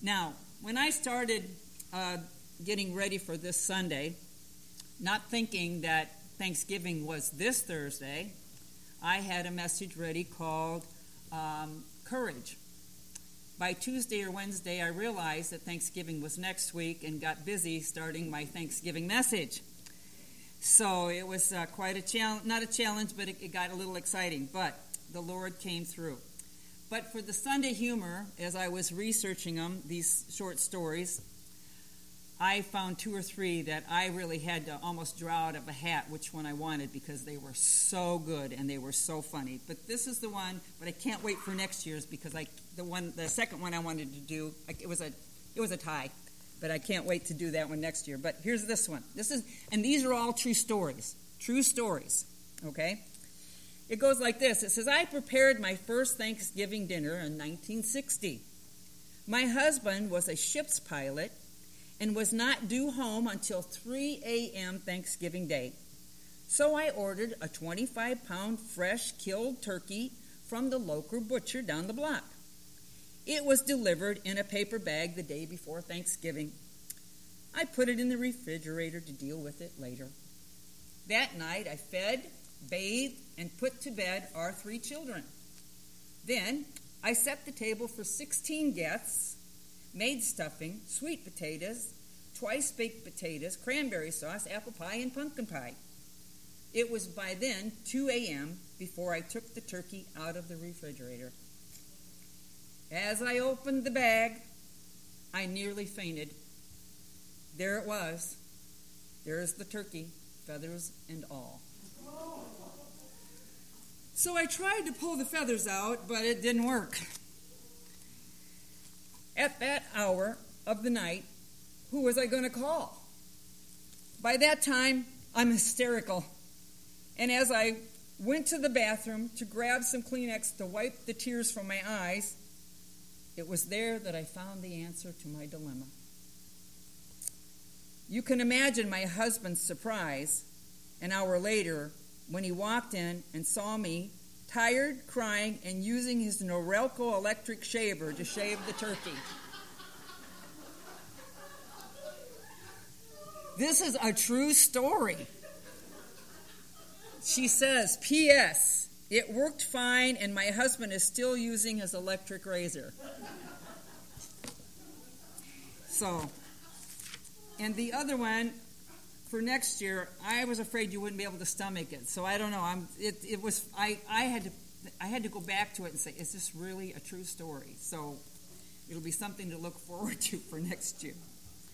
Now, when I started getting ready for this Sunday, not thinking that Thanksgiving was this Thursday, I had a message ready called Courage. By Tuesday or Wednesday, I realized that Thanksgiving was next week and got busy starting my Thanksgiving message. So it was quite a challenge, not a challenge, but it got a little exciting. But the Lord came through. But for the Sunday humor, as I was researching them, these short stories, I found 2 or 3 that I really had to almost draw out of a hat which one I wanted because they were so good and they were so funny. But this is the one, but I can't wait for next year's because the second one I wanted to do, it was a tie, but I can't wait to do that one next year. But here's this one. And these are all true stories, okay? It goes like this. It says, I prepared my first Thanksgiving dinner in 1960. My husband was a ship's pilot and was not due home until 3 a.m. Thanksgiving Day. So I ordered a 25-pound fresh killed turkey from the local butcher down the block. It was delivered in a paper bag the day before Thanksgiving. I put it in the refrigerator to deal with it later. That night I fed, bathed, and put to bed our 3 children. Then I set the table for 16 guests, made stuffing, sweet potatoes, twice-baked potatoes, cranberry sauce, apple pie, and pumpkin pie. It was by then 2 a.m. before I took the turkey out of the refrigerator. As I opened the bag, I nearly fainted. There it was. There's the turkey, feathers and all. So I tried to pull the feathers out, but it didn't work. At that hour of the night, who was I going to call? By that time, I'm hysterical. And as I went to the bathroom to grab some Kleenex to wipe the tears from my eyes, it was there that I found the answer to my dilemma. You can imagine my husband's surprise an hour later when he walked in and saw me tired, crying, and using his Norelco electric shaver to shave the turkey. This is a true story. She says, P.S., it worked fine, and my husband is still using his electric razor. So, and the other one, for next year, I was afraid you wouldn't be able to stomach it. So I don't know. I had to go back to it and say, is this really a true story? So it'll be something to look forward to for next year.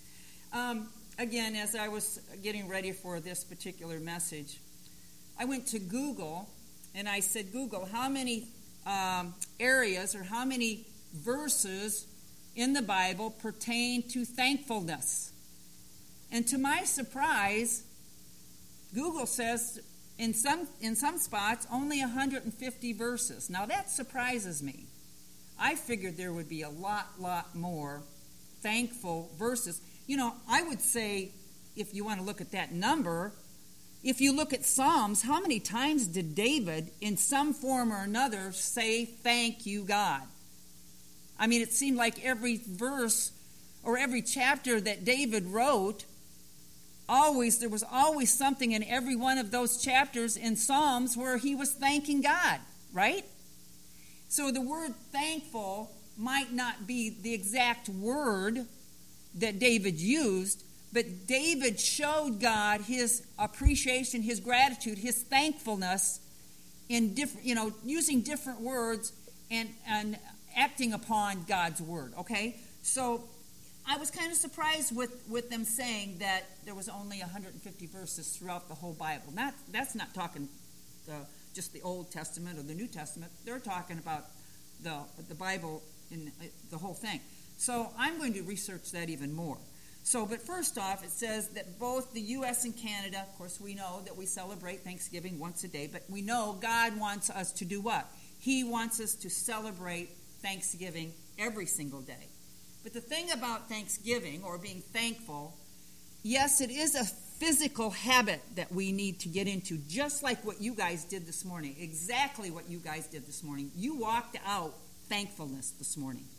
Again, as I was getting ready for this particular message, I went to Google and I said, Google, how many areas or how many verses in the Bible pertain to thankfulness? And to my surprise, Google says in some spots only 150 verses. Now that surprises me. I figured there would be a lot more thankful verses. You know, I would say, if you want to look at that number, if you look at Psalms, how many times did David, in some form or another, say, thank you, God? I mean, it seemed like every verse or every chapter that David wrote, there was always something in every one of those chapters in Psalms where he was thanking God, right? So the word thankful might not be the exact word that David used, but David showed God his appreciation, his gratitude, his thankfulness in different, using different words and acting upon God's word, okay? So I was kind of surprised with them saying that there was only 150 verses throughout the whole Bible. That's not talking just the Old Testament or the New Testament. They're talking about the Bible in the whole thing. So I'm going to research that even more. So, but first off, it says that both the U.S. and Canada, of course, we know that we celebrate Thanksgiving once a day, but we know God wants us to do what? He wants us to celebrate Thanksgiving every single day. But the thing about Thanksgiving, or being thankful, yes, it is a physical habit that we need to get into, just like what you guys did this morning, exactly what you guys did this morning. You walked out thankfulness this morning.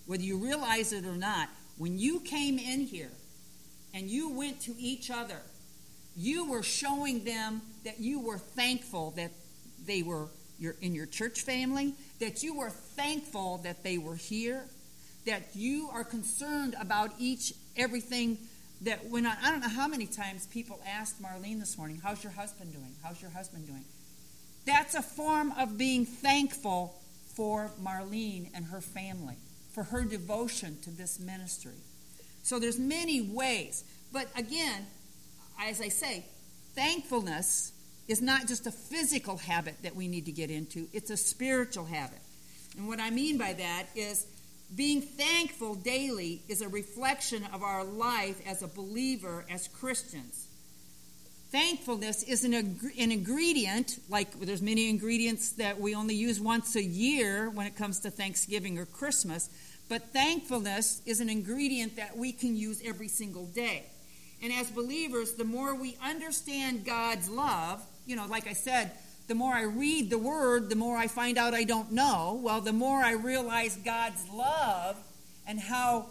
whether you realize it or not, when you came in here and you went to each other, you were showing them that you were thankful that they were in your church family, that you were thankful that they were here, that you are concerned about everything that went on. I don't know how many times people asked Marlene this morning, how's your husband doing? How's your husband doing? That's a form of being thankful for Marlene and her family, for her devotion to this ministry. So there's many ways. But again, as I say, thankfulness is not just a physical habit that we need to get into. It's a spiritual habit. And what I mean by that is being thankful daily is a reflection of our life as a believer, as Christians. Thankfulness is an ingredient, like there's many ingredients that we only use once a year when it comes to Thanksgiving or Christmas, but thankfulness is an ingredient that we can use every single day. And as believers, the more we understand God's love, like I said, the more I read the Word, the more I find out I don't know. Well, the more I realize God's love and how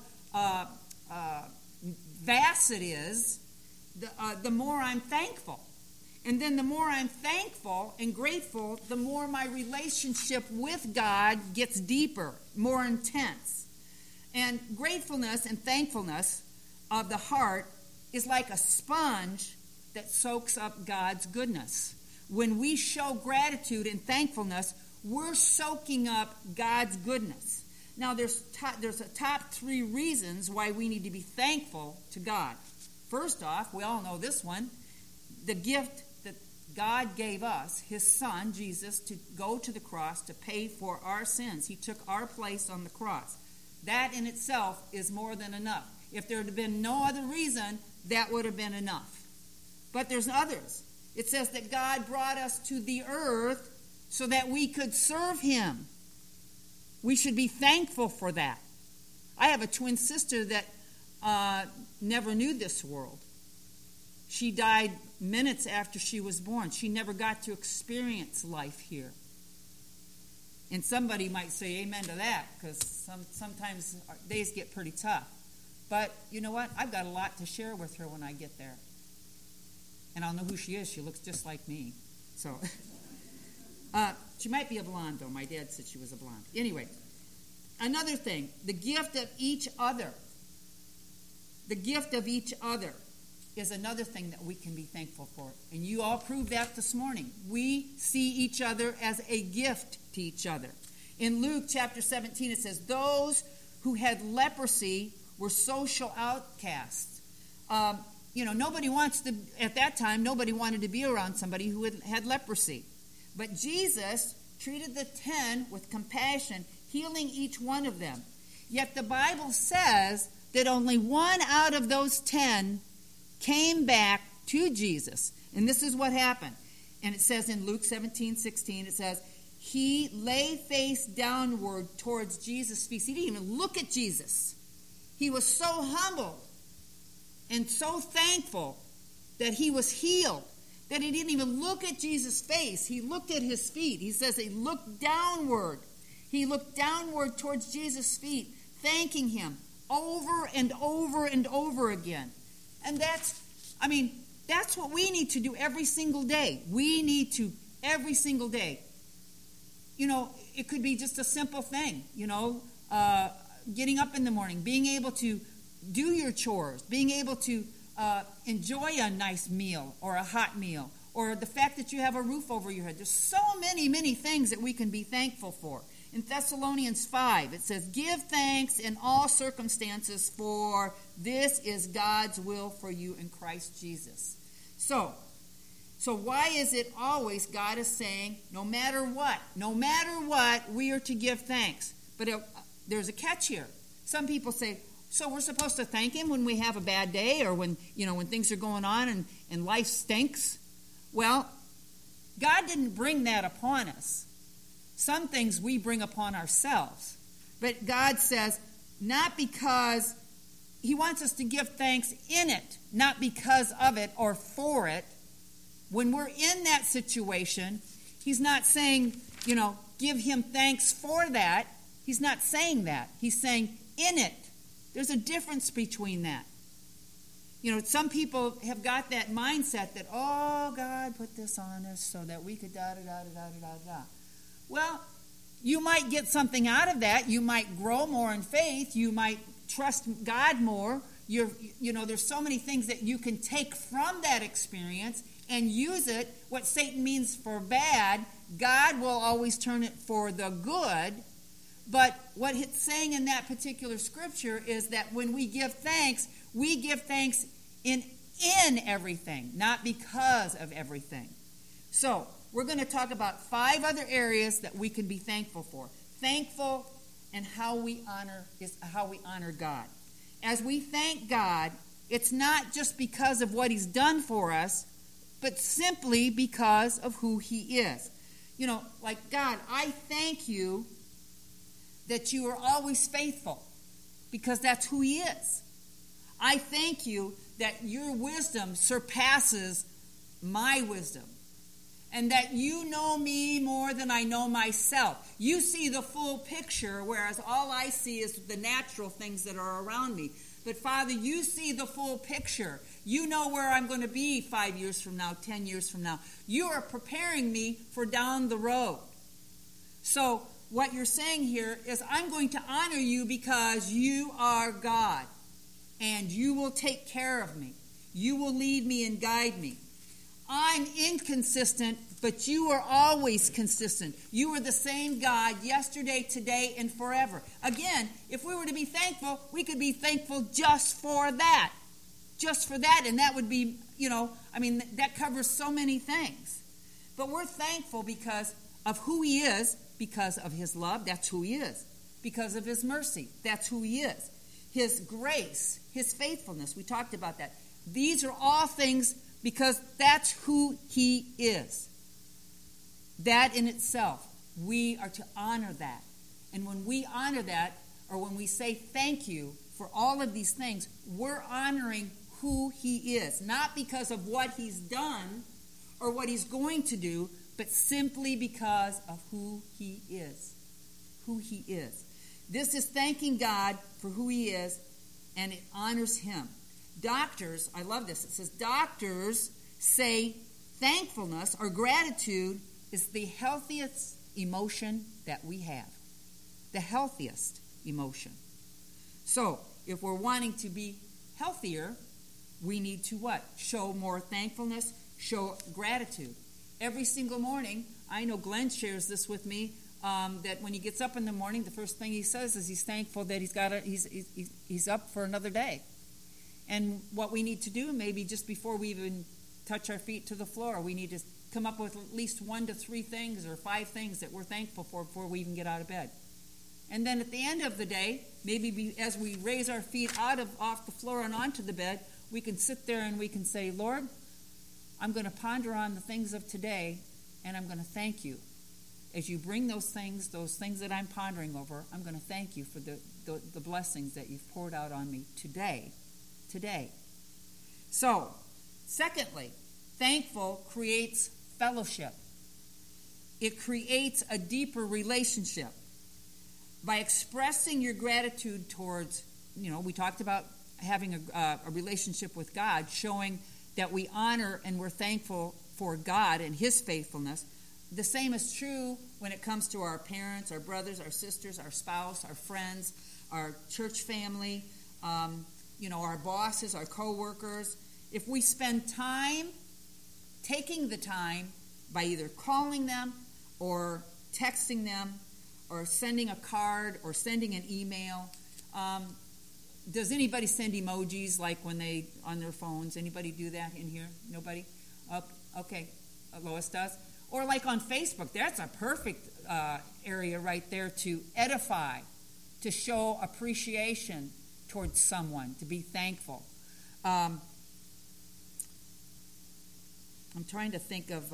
vast it is, the more I'm thankful. And then the more I'm thankful and grateful, the more my relationship with God gets deeper, more intense. And gratefulness and thankfulness of the heart is like a sponge that soaks up God's goodness. When we show gratitude and thankfulness, we're soaking up God's goodness. Now, there's a top 3 reasons why we need to be thankful to God. First off, we all know this one, the gift that God gave us, his Son, Jesus, to go to the cross to pay for our sins. He took our place on the cross. That in itself is more than enough. If there had been no other reason, that would have been enough. But there's others. It says that God brought us to the earth so that we could serve him. We should be thankful for that. I have a twin sister that never knew this world. She died minutes after she was born. She never got to experience life here. And somebody might say amen to that, because sometimes our days get pretty tough. But you know what? I've got a lot to share with her when I get there. And I'll know who she is. She looks just like me. So, she might be a blonde, though. My dad said she was a blonde. Anyway, another thing, the gift of each other. The gift of each other is another thing that we can be thankful for. And you all proved that this morning. We see each other as a gift to each other. In Luke chapter 17, it says, those who had leprosy were social outcasts. Nobody wants to, at that time, nobody wanted to be around somebody who had leprosy. But Jesus treated the 10 with compassion, healing each one of them. Yet the Bible says that only 1 out of those 10 came back to Jesus. And this is what happened. And it says in Luke 17:16, it says, he lay face downward towards Jesus' feet. He didn't even look at Jesus. He was so humbled and so thankful that he was healed, that he didn't even look at Jesus' face. He looked at his feet. He says he looked downward. He looked downward towards Jesus' feet, thanking him over and over and over again. And that's what we need to do every single day. We need to, every single day. It could be just a simple thing, getting up in the morning, being able to do your chores, being able to enjoy a nice meal or a hot meal, or the fact that you have a roof over your head. There's so many, many things that we can be thankful for. In Thessalonians 5, it says, give thanks in all circumstances, for this is God's will for you in Christ Jesus. So why is it always God is saying, no matter what, we are to give thanks? But there's a catch here. Some people say, so we're supposed to thank him when we have a bad day, or when things are going on and life stinks? Well, God didn't bring that upon us. Some things we bring upon ourselves. But God says, not because he wants us to give thanks in it, not because of it or for it. When we're in that situation, he's not saying, give him thanks for that. He's not saying that. He's saying, in it. There's a difference between that. You know, some people have got that mindset that, oh, God put this on us so that we could da-da-da-da-da-da-da. Well, you might get something out of that. You might grow more in faith. You might trust God more. You know, there's so many things that you can take from that experience and use it. What Satan means for bad, God will always turn it for the good. But what it's saying in that particular scripture is that when we give thanks in everything, not because of everything. So, we're going to talk about 5 other areas that we can be thankful for. Thankful and how we honor God. As we thank God, it's not just because of what he's done for us, but simply because of who he is. You know, like, God, I thank you that you are always faithful, because that's who he is. I thank you that your wisdom surpasses my wisdom, and that you know me more than I know myself. You see the full picture, whereas all I see is the natural things that are around me. But Father, you see the full picture. You know where I'm going to be 5 years from now, 10 years from now. You are preparing me for down the road. So what you're saying here is, I'm going to honor you because you are God, and you will take care of me. You will lead me and guide me. I'm inconsistent, but you are always consistent. You are the same God yesterday, today, and forever. Again, if we were to be thankful, we could be thankful just for that. Just for that, and that would be, that covers so many things. But we're thankful because of who he is, because of his love, that's who he is. Because of his mercy, that's who he is. His grace, his faithfulness, we talked about that. These are all things because that's who he is. That in itself, we are to honor that. And when we honor that, or when we say thank you for all of these things, we're honoring who he is. Not because of what he's done or what he's going to do, but simply because of who he is. Who he is. This is thanking God for who he is, and it honors him. Doctors, I love this. It says, doctors say thankfulness or gratitude is the healthiest emotion that we have. The healthiest emotion. So, if we're wanting to be healthier, we need to what? Show more thankfulness, show gratitude. Every single morning, I know Glenn shares this with me, that when he gets up in the morning, the first thing he says is he's thankful that he's up for another day. And what we need to do, maybe just before we even touch our feet to the floor, we need to come up with at least 1 to 3 things or 5 things that we're thankful for before we even get out of bed. And then at the end of the day, maybe as we raise our feet off the floor and onto the bed, we can sit there and we can say, Lord, I'm going to ponder on the things of today, and I'm going to thank you. As you bring those things that I'm pondering over, I'm going to thank you for the blessings that you've poured out on me today. So, secondly, thankful creates fellowship. It creates a deeper relationship. By expressing your gratitude towards, we talked about having a relationship with God, showing that we honor and we're thankful for God and his faithfulness. The same is true when it comes to our parents, our brothers, our sisters, our spouse, our friends, our church family, our bosses, our co-workers. If we spend time, taking the time by either calling them or texting them or sending a card or sending an email. Does anybody send emojis like when they on their phones? Anybody do that in here? Nobody? Okay. Lois does. Or like on Facebook. That's a perfect area right there to edify, to show appreciation towards someone, to be thankful. I'm trying to think of...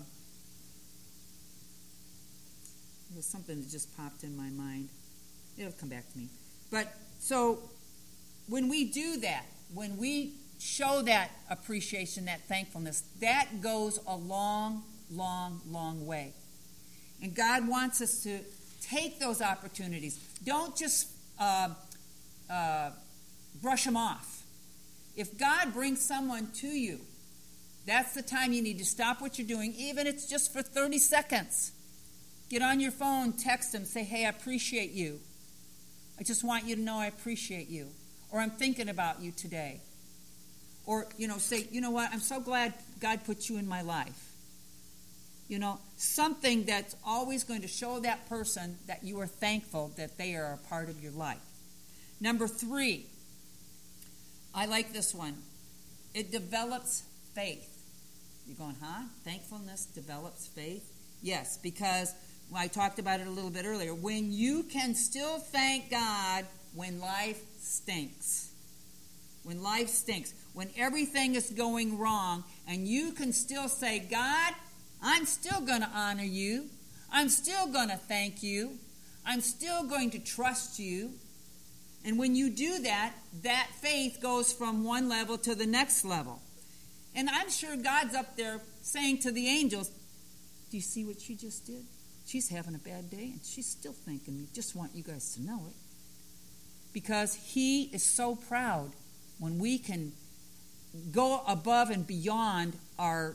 There's something that just popped in my mind. It'll come back to me. But so when we do that, when we show that appreciation, that thankfulness, that goes a long, long, long way. And God wants us to take those opportunities. Don't just brush them off. If God brings someone to you, that's the time you need to stop what you're doing, even if it's just for 30 seconds. Get on your phone, text them, say, hey, I appreciate you. I just want you to know I appreciate you. Or I'm thinking about you today. Or, say, you know what, I'm so glad God put you in my life. Something that's always going to show that person that you are thankful that they are a part of your life. Number 3, I like this one. It develops faith. You're going, Thankfulness develops faith? Yes, because I talked about it a little bit earlier. When you can still thank God when life stinks. When life stinks. When everything is going wrong, and you can still say, God, I'm still going to honor you. I'm still going to thank you. I'm still going to trust you. And when you do that, that faith goes from one level to the next level. And I'm sure God's up there saying to the angels, do you see what she just did? She's having a bad day, and she's still thanking me. Just want you guys to know it. Because he is so proud when we can go above and beyond our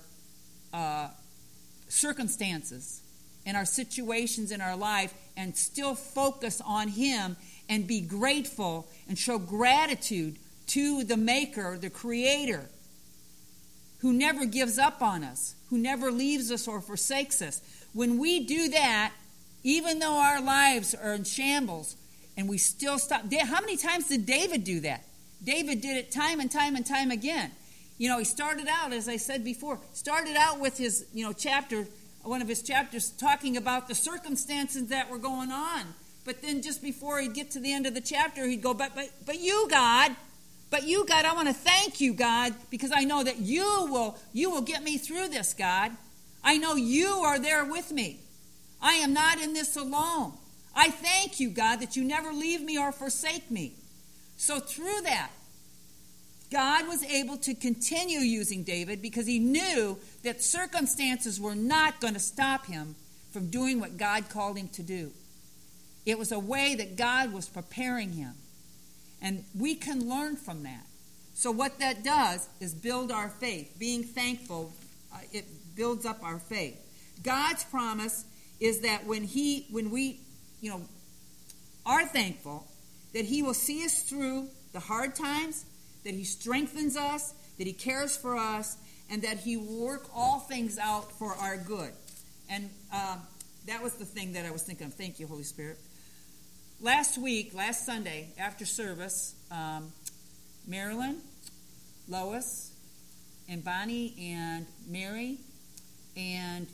circumstances and our situations in our life and still focus on him and be grateful and show gratitude to the Maker, the Creator, who never gives up on us, who never leaves us or forsakes us. When we do that, even though our lives are in shambles, and we still stop. How many times did David do that? David did it time and time and time again. He started out, as I said before, with his, one of his chapters talking about the circumstances that were going on. But then just before he'd get to the end of the chapter, he'd go, but you, God, I want to thank you, God, because I know that you will get me through this, God. I know you are there with me. I am not in this alone. I thank you, God, that you never leave me or forsake me. So through that, God was able to continue using David because he knew that circumstances were not going to stop him from doing what God called him to do. It was a way that God was preparing him. And we can learn from that. So what that does is build our faith. Being thankful, it builds up our faith. God's promise is that when we are thankful, that he will see us through the hard times, that he strengthens us, that he cares for us, and that he will work all things out for our good. And that was the thing that I was thinking of. Thank you, Holy Spirit. Last Sunday, after service, Marilyn, Lois, and Bonnie, and Mary, and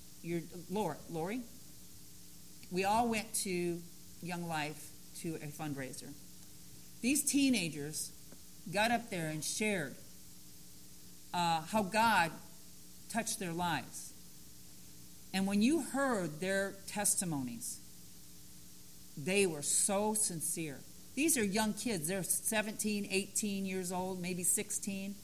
Lori, we all went to Young Life to a fundraiser. These teenagers got up there and shared how God touched their lives. And when you heard their testimonies, they were so sincere. These are young kids. They're 17, 18 years old, maybe 16.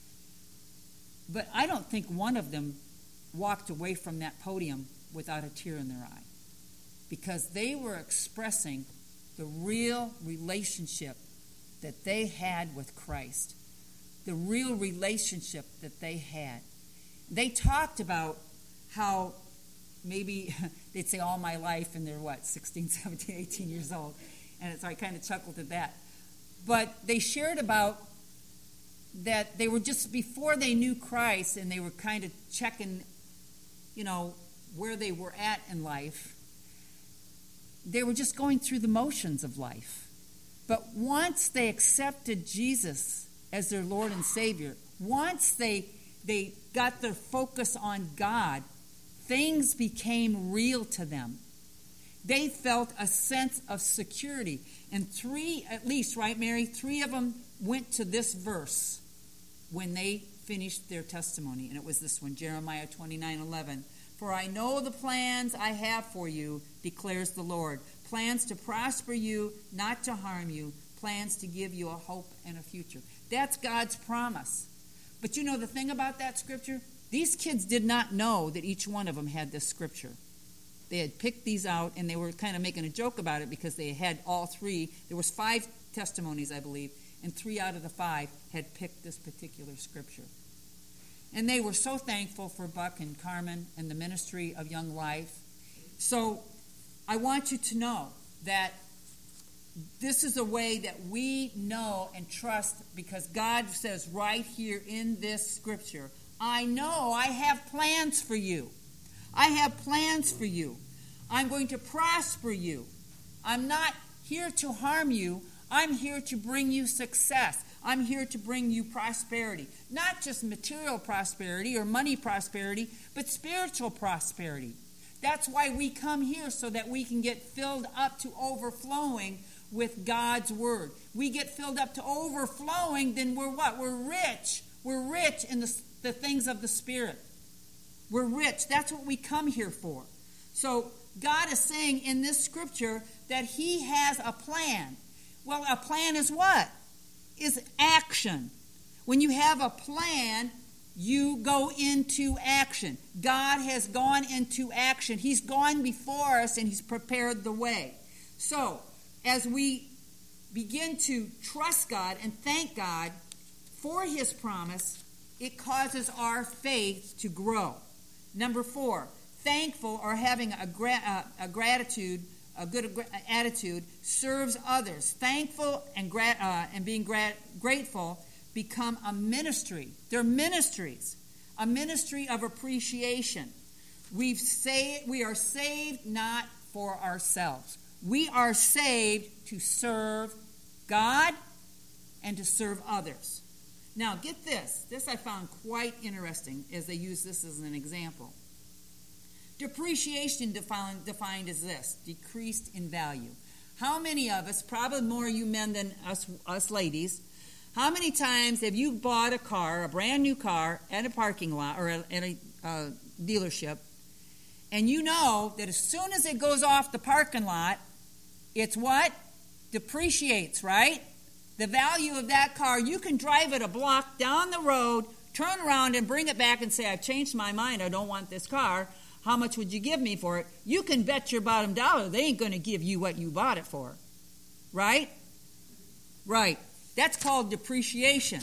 But I don't think one of them walked away from that podium without a tear in their eye, because they were expressing the real relationship that they had with Christ, the real relationship that they had. They talked about how maybe they'd say all my life, and they're 16, 17, 18 years old. And so I kind of chuckled at that. But they shared about that they were just before they knew Christ, and they were kind of checking, where they were at in life. They were just going through the motions of life. But once they accepted Jesus as their Lord and Savior, once they got their focus on God, things became real to them. They felt a sense of security. And 3, at least, right, Mary? 3 of them went to this verse when they finished their testimony. And it was this one, Jeremiah 29:11. For I know the plans I have for you, declares the Lord. Plans to prosper you, not to harm you. Plans to give you a hope and a future. That's God's promise. But the thing about that scripture? These kids did not know that each one of them had this scripture. They had picked these out, and they were kind of making a joke about it because they had all 3. There was 5 testimonies, I believe, and 3 out of the 5 had picked this particular scripture. And they were so thankful for Buck and Carmen and the ministry of Young Life. So I want you to know that this is a way that we know and trust, because God says right here in this scripture, I know I have plans for you. I have plans for you. I'm going to prosper you. I'm not here to harm you. I'm here to bring you success. I'm here to bring you prosperity. Not just material prosperity or money prosperity, but spiritual prosperity. That's why we come here, so that we can get filled up to overflowing with God's word. We get filled up to overflowing, then we're what? We're rich. We're rich in the things of the Spirit. We're rich. That's what we come here for. So God is saying in this scripture that he has a plan. Well, a plan is what? Is action. When you have a plan, you go into action. God has gone into action. He's gone before us, and he's prepared the way. So, as we begin to trust God and thank God for his promise, it causes our faith to grow. Number 4, thankful or having a gratitude, a good attitude, serves others. Thankful and being grateful become a ministry. They're ministries, a ministry of appreciation. We are saved not for ourselves. We are saved to serve God and to serve others. Now, get this. This I found quite interesting as they use this as an example. Depreciation defined as this: decreased in value. How many of us, probably more you men than us ladies, how many times have you bought a car, a brand new car, at a parking lot or at a dealership, and you know that as soon as it goes off the parking lot, it's what? Depreciates, right? The value of that car, you can drive it a block down the road, turn around and bring it back and say, I've changed my mind, I don't want this car. How much would you give me for it? You can bet your bottom dollar they ain't going to give you what you bought it for. Right? Right. That's called depreciation.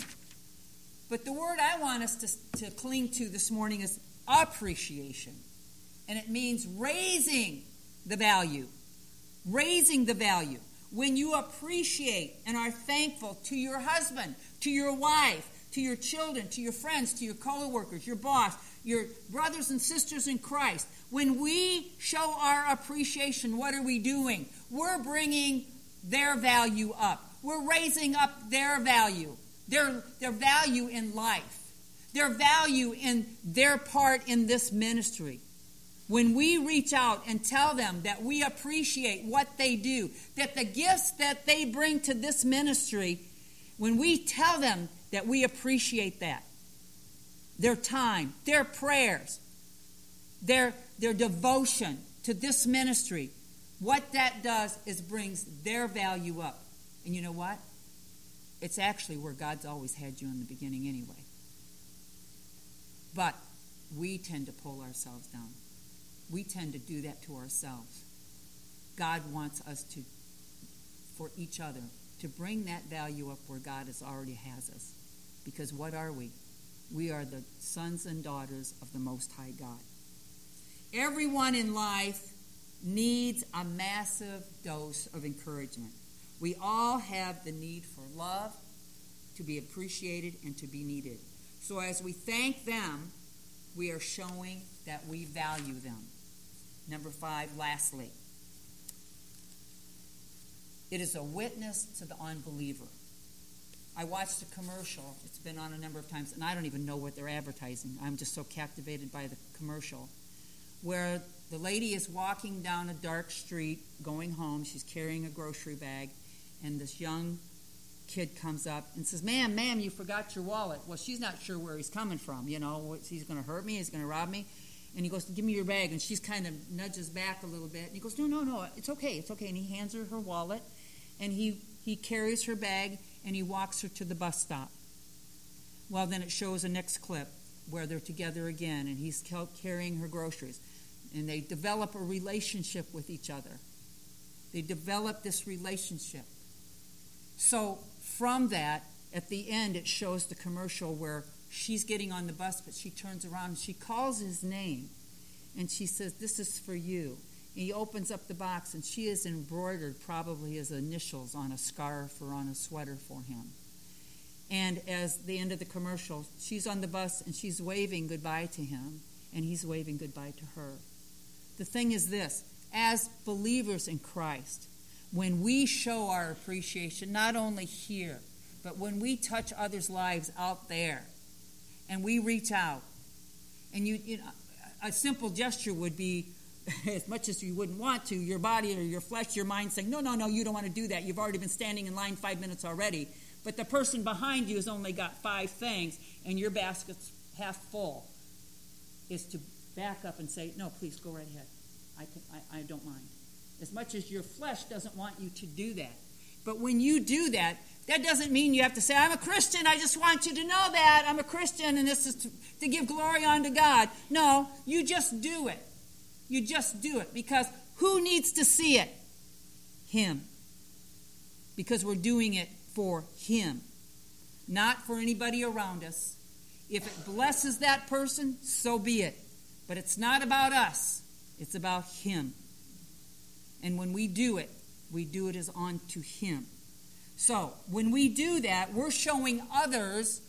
But the word I want us to cling to this morning is appreciation. And it means raising the value. Raising the value. When you appreciate and are thankful to your husband, to your wife, to your children, to your friends, to your co-workers, your boss, your brothers and sisters in Christ, when we show our appreciation, what are we doing? We're bringing their value up. We're raising up their value, their value in life, their value in their part in this ministry. When we reach out and tell them that we appreciate what they do, that the gifts that they bring to this ministry, when we tell them that we appreciate that, their time, their prayers, their devotion to this ministry, what that does is brings their value up. And you know what? It's actually where God's always had you in the beginning anyway. But we tend to pull ourselves down. We tend to do that to ourselves. God wants us to, for each other, to bring that value up where God already has us. Because what are we? We are the sons and daughters of the Most High God. Everyone in life needs a massive dose of encouragement. We all have the need for love, to be appreciated, and to be needed. So as we thank them, we are showing that we value them. Number 5, lastly, it is a witness to the unbeliever. I watched a commercial. It's been on a number of times, and I don't even know what they're advertising. I'm just so captivated by the commercial, where the lady is walking down a dark street going home. She's carrying a grocery bag, and this young kid comes up and says, ma'am, you forgot your wallet. Well, she's not sure where he's coming from. You know, he's going to hurt me, he's going to rob me. And he goes, give me your bag. And she's kind of nudges back a little bit. And he goes, no, it's okay. And he hands her wallet, and he carries her bag, and he walks her to the bus stop. Well, then it shows a next clip where they're together again, and he's carrying her groceries. And they develop a relationship with each other. They develop this relationship So from that, at the end, it shows the commercial where she's getting on the bus, but she turns around and she calls his name, and she says, "This is for you." And he opens up the box, and she has embroidered probably his initials on a scarf or on a sweater for him. And as the end of the commercial, she's on the bus, and she's waving goodbye to him, and he's waving goodbye to her. The thing is this, as believers in Christ, when we show our appreciation, not only here, but when we touch others' lives out there, and we reach out, and you know, a simple gesture would be, as much as you wouldn't want to, your body or your flesh, your mind saying, no, you don't want to do that. You've already been standing in line 5 minutes already. But the person behind you has only got 5 things, and your basket's half full, is to back up and say, no, please, go right ahead. I don't mind. As much as your flesh doesn't want you to do that. But when you do that, that doesn't mean you have to say, I'm a Christian, I just want you to know that. I'm a Christian, and this is to give glory unto God. No, you just do it. You just do it. Because who needs to see it? Him. Because we're doing it for Him. Not for anybody around us. If it blesses that person, so be it. But it's not about us. It's about Him. And when we do it as unto Him. So, when we do that, we're showing others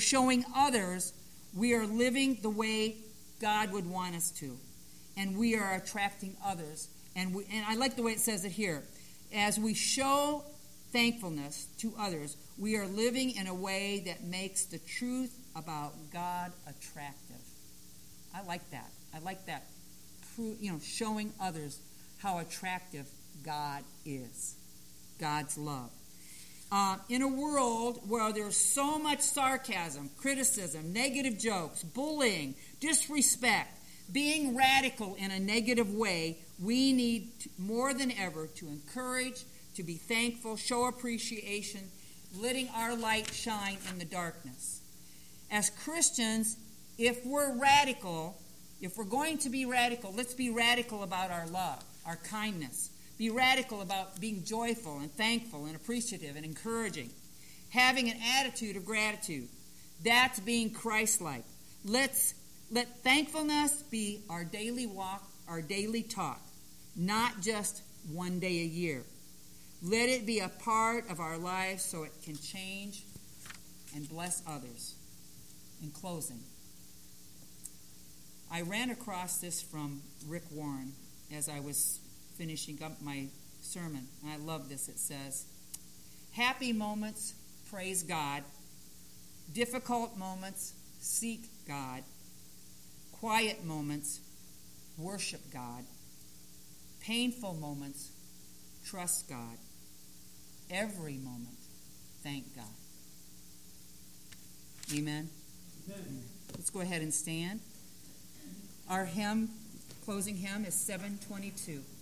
we are living the way God would want us to. And we are attracting others. And I like the way it says it here. As we show thankfulness to others, we are living in a way that makes the truth about God attractive. I like that. I like that. Showing others how attractive God is. God's love. In a world where there's so much sarcasm, criticism, negative jokes, bullying, disrespect, being radical in a negative way, we need more than ever to encourage, to be thankful, show appreciation, letting our light shine in the darkness. As Christians, if we're going to be radical, let's be radical about our love, our kindness. Be radical about being joyful and thankful and appreciative and encouraging. Having an attitude of gratitude. That's being Christ-like. Let thankfulness be our daily walk, our daily talk, not just one day a year. Let it be a part of our lives so it can change and bless others. In closing, I ran across this from Rick Warren as I was finishing up my sermon, and I love this. It says, happy moments, praise God. Difficult moments, seek God. Quiet moments, worship God. Painful moments, trust God. Every moment, thank God. Amen. Let's go ahead and stand. Our hymn, closing hymn, is 722.